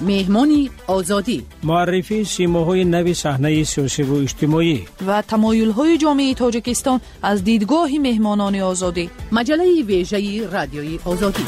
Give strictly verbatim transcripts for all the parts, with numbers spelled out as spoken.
مهمان آزادی، معرفی سیماهای نوی صحنه سیاسی و اجتماعی و تمایل‌های جامعه تاجیکستان از دیدگاه مهمانان آزادی. مجله ویژه رادیوی آزادی.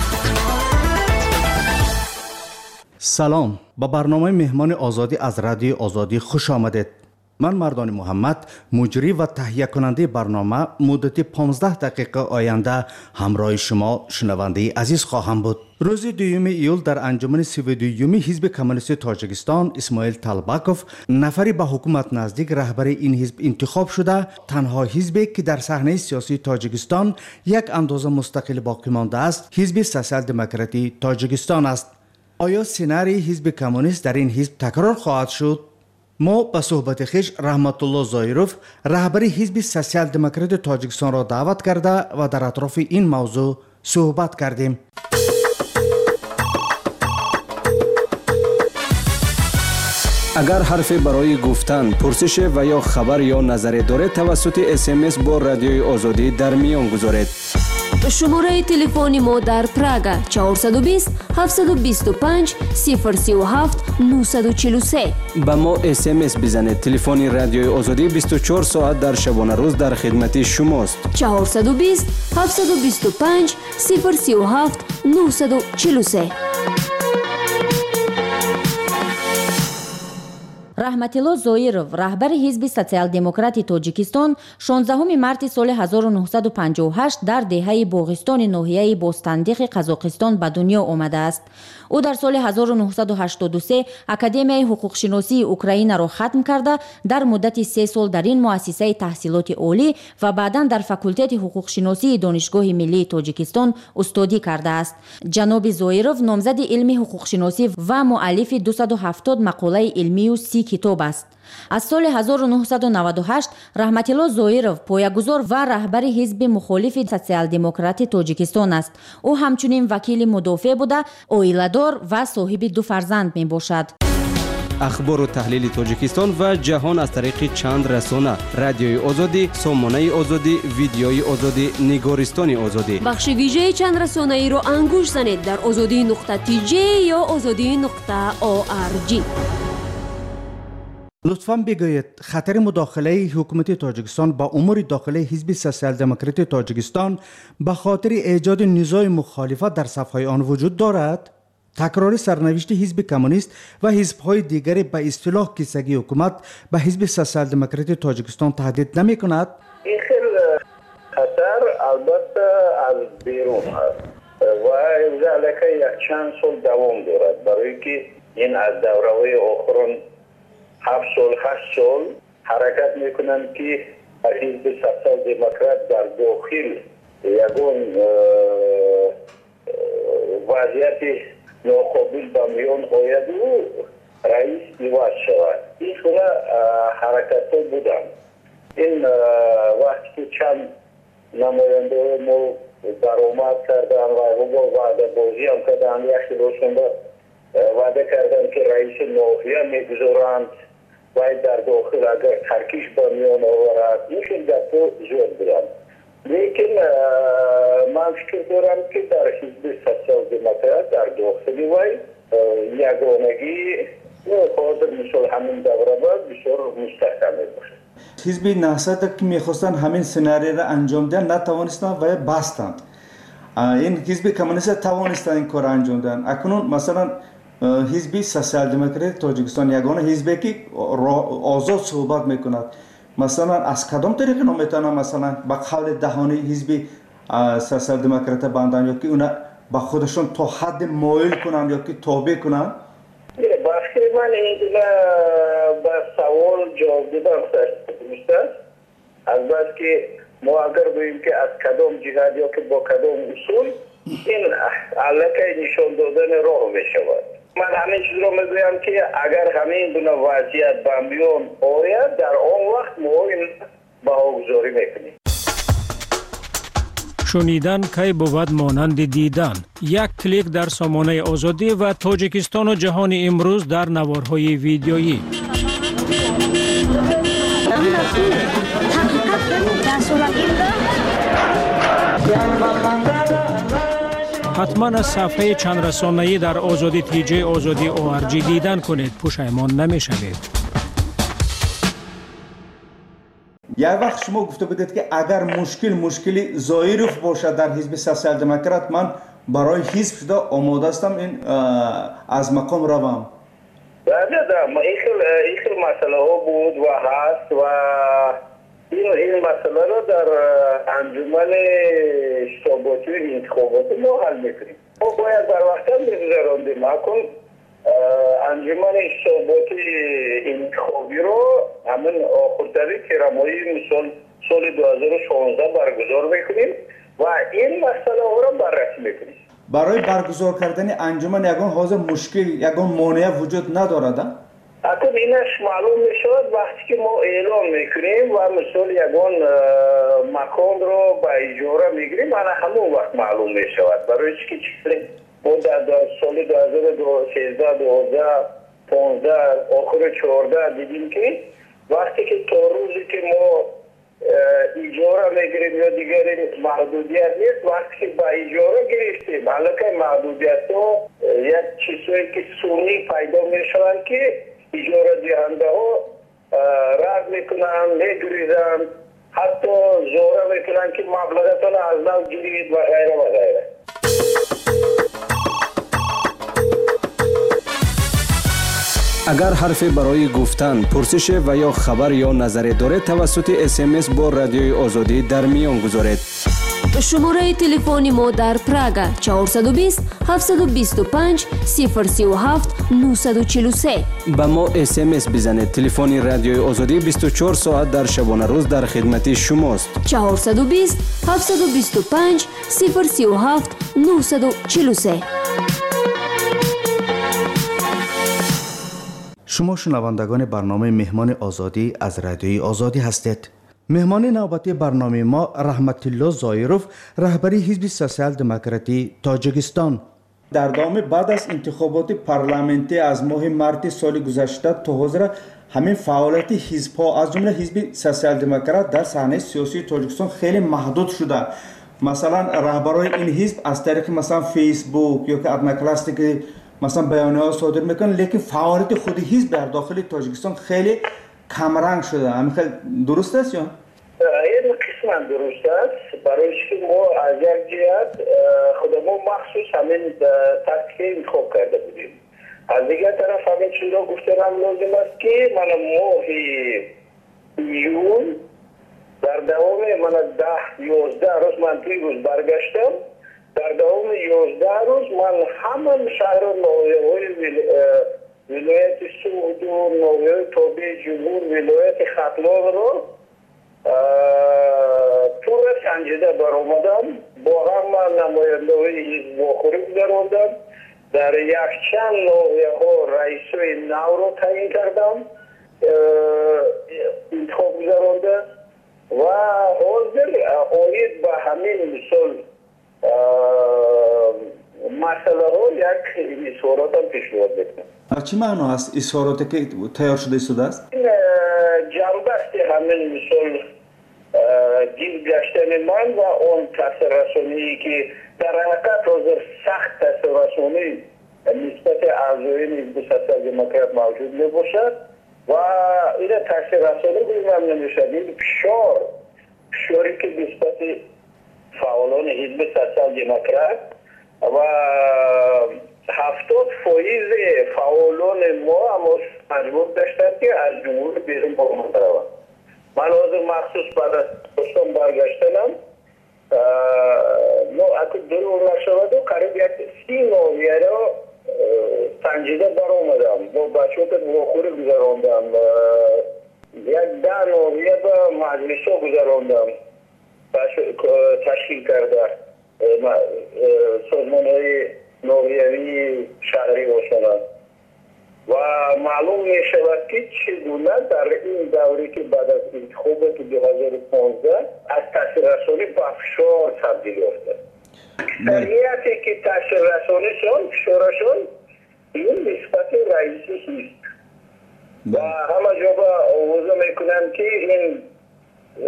سلام، با برنامه مهمان آزادی از رادیو آزادی خوش آمدید. من مردان محمد، مجری و تهیه کننده برنامه، مدت پانزده دقیقه آینده همراه شما شنونده عزیز خواهم بود. روز دوم ایول در انجمن سی و دوم حزب کمونیست تاجیکستان اسماعیل طالباکوف نفری به حکومت نزدیک رهبر این حزب انتخاب شده. تنها حزبی که در صحنه سیاسی تاجیکستان یک اندازه مستقل باقی مانده است، حزب سوسیال دموکراتی تاجیکستان است. آیا سناریوی حزب کمونیست در این حزب تکرار خواهد شد؟ ما به صحبت خویش رحمت الله زایروف، رهبر حزب سوسیال دموکرات تاجیکستان را دعوت کرده و در اطراف این موضوع صحبت کردیم. اگر حرفی برای گفتن، پرسش و یا خبر یا نظری دارید توسط اس ام اس با رادیوی آزادی در میان گذارید. شماره تلفن ما در پراگ چهارصد و بیست هفتصد و بیست و پنج صفر سه و هفت نهصد و چهل و سه. با ما اس ام اس بزنید. تلفن رادیوی آزادی بیست و چهار ساعت در شبانه روز در خدمت شماست. چهارصد و بیست هفتصد و بیست و پنج صفر سه و هفت نهصد و چهل و سه. رحمت الله زایروف، رهبر حزب سوسیال دموکراتی تاجیکستان، شانزدهم مارس سال هزار و نهصد و پنجاه و هشت در دهه باغستان ناحیه بوستاندیق قزاقستان به دنیا آمده است. او در سال هزار و نهصد و هشتاد و سه اکادمیای حقوق شناسی اوکراین را ختم کرده در مدت سه سال در این مؤسسه تحصیلات عالی و بعداً در فاکولته حقوق شناسی دانشگاه ملی تاجیکستان استادی کرده است. جناب زایروف نامزد علم حقوق شناسی و مؤلف دویست و هفتاد مقاله علمی و سی کتاب است. از سال هزار و نهصد و نود و هشت رحمت الله زایروف پایه‌گذار و رهبر حزب مخالف سوسیال دموکراتی تاجیکستان است. او همچنین وکیل مدافع بوده، عائله‌دار و صاحب دو فرزند می باشد. اخبار و تحلیل تاجیکستان و جهان از طریق چند رسانه: رادیوی آزادی، سامانه آزادی، ویدیوی آزادی، نگارستان آزادی. بخش ویژه چند رسانه ای را انگوش زنید در آزادی نقطه تی جی یا آزادی نقطه او آر جی. لطفاً بگویید خطر مداخله حکومت تاجیکستان با امور داخلی حزب سوسیال دموکراتی تاجیکستان به خاطر ایجاد نزاع مخالفت در صفهای آن وجود دارد؟ تکرار سرنوشت حزب کمونیست و حزب‌های دیگری به اصطلاح کیسگی حکومت به حزب سوسیال دموکراتی تاجیکستان تهدید نمی کند؟ این خیلی خطر البته از بیرون هست و ذالک یک چند سال دوام دارد، برای که این از دوره‌های آخران هفت سال هشت سال حرکت میکنند که حزب سوسیال دموکرات در داخل یگان وضعیت ناقابل به میان آید و رئیس عوض شود. این خونه حرکت ها بودن. این وقتی که چند نماینده ما برآمد کردن و با وعده بازی هم کردن، یک روشن وعده کردن که رئیس ناحیه میگذارند باید در داخل اگر ترکیش با میان آورد، این دفعه زود بودن. لیکن من فکر دارم که در حزب سوسیال دموکرات در داخل وی یگانگی قادر مثل همین دوره بعد بسیار مستحکم باشه. حزب نهضت که میخواستن همین سناریو را انجام دهند نتوانستند و بستند. این حزب کمونیست توانستند این کار انجام دهند. اکنون مثلا حزب سوسیال دموکراتی تاجیکستان یگانه حزبی که آزاد صحبت میکند، مثلا از کدام طریق نمیتونن مثلا با قول دهانی حزب سوسیال دموکرات بندن یا که اونا با خودشون تا حد مایل کنن یا که تابع کنن؟ بخشی من این با سوال جواب دادم سرست از بس که ما اگر بگیم که از کدام جهت یا که با کدام اصول این علاقه نشان دادن راه میشود. من همین چیز رو میگویم که اگر همین گونه وضعیت به میان آید در آن وقت ما این بهاگذاری میکنیم. شنیدن کی بود مانند دیدن. یک کلیک در سامانه آزادی و تاجیکستان و جهان امروز در نوارهای ویدیویی. حتما از صفحه چند رسانه‌ای در آزادی تی جی آزادی او آر جی دیدن کنید، پشیمان نمی‌شوید. یک وقت شما گفته بودید که اگر مشکل مشکلی زایروف باشد در حزب سوسیال دموکرات، من برای حزب شده آماده هستم این از مقام روم. بله ده این خیلی مسئله ها بود و هست و این این مسئله را در انجمن اشتباطی و انتخابات ما حل میکنیم. ما باید در وقت هم بگذراندیم. اکن انجمن اشتباطی انتخابی رو همین آخرتری کرمایی مثال سال دو هزار و شانزده برگزار میکنیم و این مسئله ها را بررسی میکنیم. برای برگزار کردن انجمن یگان حاضر مشکل یگان مانع وجود ندارد؟ اکنون اینش معلوم میشود وقتی که ما اعلام میکنیم و مثال یگان مکان رو به اجاره میگیریم، انا همون وقت معلوم میشود. برای چی که چیزی ما در سال دو هزار و سیزده، دوازده، پانزده، آخر چهارده دیدیم که وقتی که تا روزی که ما اجاره میگیریم یا دیگر محدودیت نیست، وقتی که با اجاره گرفتیم حالا که محدودیت ها یک چیزهایی که سونی پیدا میشوند که اجاره دهنده ها رد میکنن، میگریزن، حتی زوره میکنن که مبلغتان از نو گیرید و غیره و غیره. اگر حرفی برای گفتن، پرسش و یا خبر یا نظری دارید توسط اس ام اس با رادیوی آزادی در میان گذارید. شماره تلفن ما در پراگ چهارصد و بیست هفتصد و بیست و پنج صفر سی و هفت نهصد و چهل و سه. با ما اس ام اس بزنید. تلفن رادیوی آزادی بیست و چهار ساعت در شبانه روز در خدمت شماست. چهارصد و بیست هفتصد و بیست و پنج صفر سی و هفت نهصد و چهل و سه. شما شنوندگان برنامه مهمان آزادی از رادیوی آزادی هستید. مهمان نوبتی برنامه ما رحمت الله زایروف، رهبری حزب سوسیال دموکراتی تاجیکستان. در دام بعد از انتخابات پارلمانتی از ماه مارت سال گذشته تا حاضر همین فعالیت حزب‌ها از جمله حزب سوسیال دموکرات در صحنه سیاسی تاجیکستان خیلی محدود شده. مثلا رهبرای این حزب از طریق مثلا فیسبوک یا که ادناکلاستی که مثلا بیانیه‌ها صادر میکنن، لیکن فعالیت خود حزب در داخل تاجیکستان خیلی کمرنگ شده. همین خیلی درست است یا؟ این قسما درست است. برای که ما از یک جهت خودمون مخصوص همین تاکتیک انتخاب کرده بودیم. از دیگر طرف همین چیز را گفتنم لازم است که من ماه یون در دوام من ده یازده روز من توی روز برگشتم. در دوام یازده روز من همان شهر نویه های ولایت سعودو، نویه های تابع جمهور، ولایت ختلان رو طور سنجیده برآمدم. با هم من نماینده های حزب واخوری گذراندم. در یک چند نویه ها رئیسای نو رو تعیین کردم، انتخاب گذرانده و حاضر آید به همین مثال مسئله ها یک اظهارات هم پیشنهاد بکنم. چی معنا است اظهاراتی که تیار شده شده است؟ این جنبه است همین مثال گیر گشتن من و اون تاثیر رسانی که در حقیقت حاضر سخت تاثیر رسانی نسبت اعضای حزب سوسیال دموکرات موجود می باشد و این تاثیر رسانی بگیم نمیشد. این فشار فشاری که نسبت فعالان حزب سوسیال دموکرات و هفتاد فایز فعالان ما اما مجبور داشتند که از جمهور بیرون بامون روند. من حاضر مخصوص بعد از دوستان برگشتنم نو اکو دلور نشود و قریب یک سی نویه را سنجیده بر آمدم. با بچه که واخوری گذراندم، یک ده نویه با مجلس ها گذراندم تشکیل کرده سازمان های نویوی شهری باشند و معلوم می شود که چگونه در این دوری که بعد از انتخابات دو هزار و پانزده از تاثیر رسانی به فشار تبدیل یافته. اکثریتی که تاثیر رسانیشان فشارشان این نسبت رئیسی هست و همه جا با آوازه میکنند که این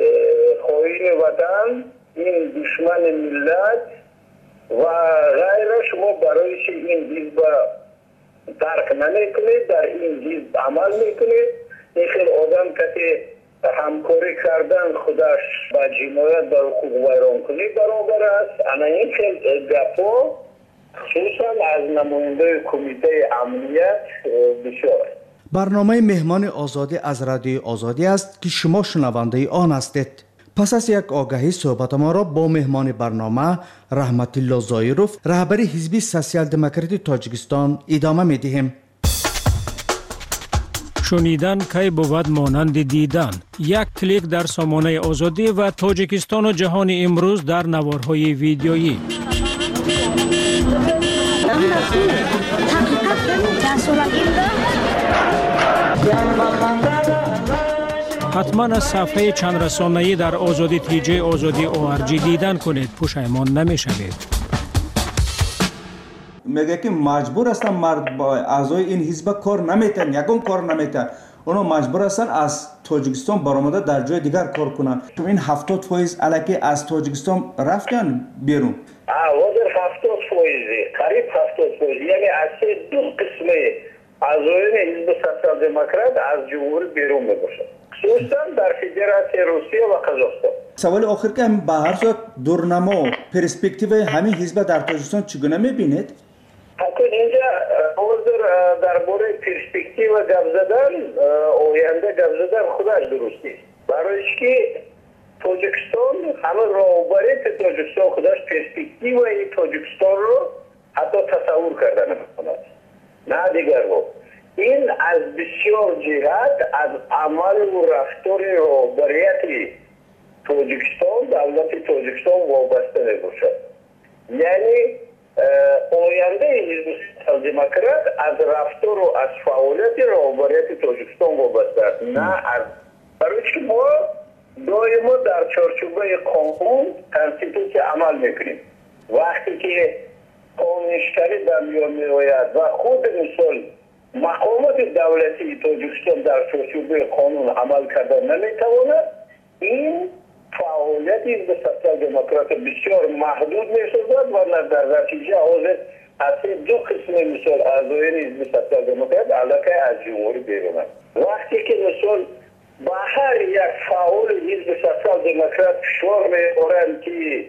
خواهین وطن، این دشمن ملت و غیر که این حزب درک نمیکنه، در این حزب عمل میکنه. این خیلی آدم که همکاری کردن خودش با جنایت در حقوق ویرانکنی برابر است. انا این خیلی گپا خصوصا از نماینده کمیته امنیت بسیار. برنامه مهمان آزادی از رادیوی آزادی است که شما شنونده آن هستید. پس از یک آگهی صحبت ما را با مهمان برنامه رحمت الله زایروف رهبر حزب سوسیال دموکراتی تاجیکستان ادامه می‌دهیم. شنیدن کی بود مانند دیدن. یک کلیک در سامانه آزادی و تاجیکستان و جهان امروز در نوارهای ویدیویی. حتما از صفحه چند رسانه‌ای در آزادی تیجی آزادی او ار جی دیدن کنید، پشیمان نمی‌شوید. میگه که مجبور هستن مرد با اعضای این حزب کار نمیتن، یکم کار نمیتن، اونا مجبور هستن از تاجیکستان برآمده در جای دیگر کار کنن. تو این هفتاد فایز الکی از تاجیکستان رفتن بیرون. حاضر هفتاد فایزی قریب هفتاد فایز، یعنی از دو قسمه اعضایان حزب سوسیال دموکرات از جمهوری بیرون میباشند، خصوصا در فدراسیون روسیه و قزاقستان. سوال آخر که به هر صورت دورنما پرسپکتیو همین حزب در تاجیکستان چگونه میبینید؟ حتی اینجا حاضر درباره پرسپکتیو گپ زدن، آینده گپ زدن خودش درست نیست. برای که تاجیکستان همه راهبری تاجیکستان خودش پرسپکتیو این تاجیکستان رو حتی تصور کردن نمی‌کند، نه دیگر رو. این از بسیار جهت از عمل و رفتار راهبریت تاجیکستان، دولت تاجیکستان وابسته میباشد. یعنی آینده حزب سوسیال دموکرات از رفتار و از فعالیت راهبریت تاجیکستان وابسته است، نه از برای که ما دائما در چارچوبه قانون کانستیتوسیون عمل میکنیم. وقتی که قانونشکنی در میان میآید و خود مثال مقامات دولتی تاجیکستان در چارچوبه قانون عمل کردن نمیتواند، این فعالیت حزب سوسیال دموکرات بسیار محدود می‌شود و در نتیجه حاضر از دو قسم مثال اعضایان حزب سوسیال دموکرات علاقه از جمهوری بیرونند. وقتی که مثال با هر یک فعال حزب سوسیال دموکرات فشار می‌آورند که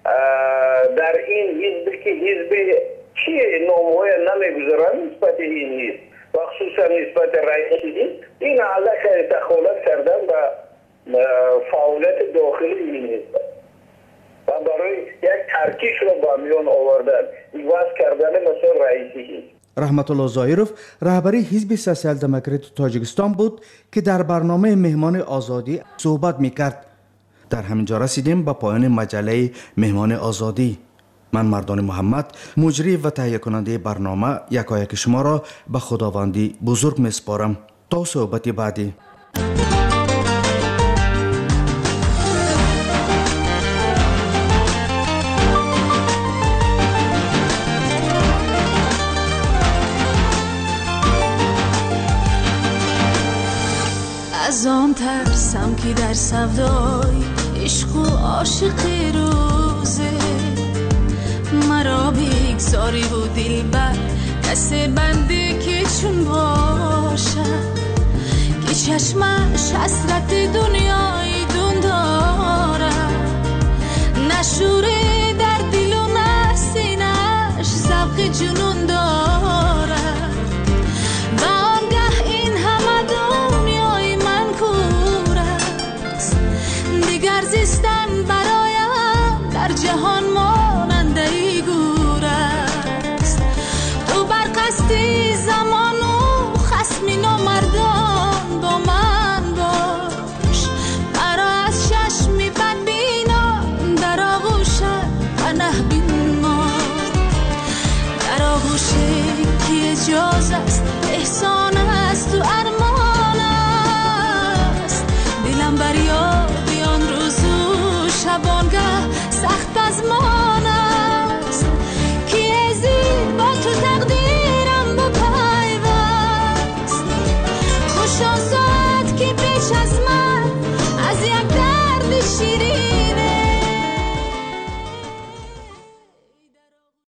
در این حزب که حزب چی نام‌های نمی‌گذارند نسبت این حزب و خصوصا نسبت رئیس حزب، این علاقه دخالت کردن و فعالیت داخلی این حزب و برای یک ترکیش رو با میان آوردن، ایواز کردن مثلا رئیسی حزب. رحمت الله زایروف رهبری حزب سوسیال دموکراتی تاجیکستان بود که در برنامه مهمان آزادی صحبت میکرد. در همینجا رسیدیم به پایان مجله مهمان آزادی. من مردان محمد مجری و تهیه کننده برنامه یکایک شما را به خداوندی بزرگ میسپارم. تا صحبت بعدی. از آن ترسم که در سودای عشق و عاشقی روزه مرا بگذاری و دلبر کس بنده که چون باشد که چشمش حسرت دنیای دون دارد، نشوره در دل و نه سینه‌اش ذوق جنون دارد و آنگه این همه دنیای من کور است، دیگر زیستن برایم در جهان ماننده ای گور است. تو بر قصد زمان و خصمی نامردان با من باش، مرا از چشمی بدبینان در آغوشت پناه بیمار، در آغوشت که اجازه است احسان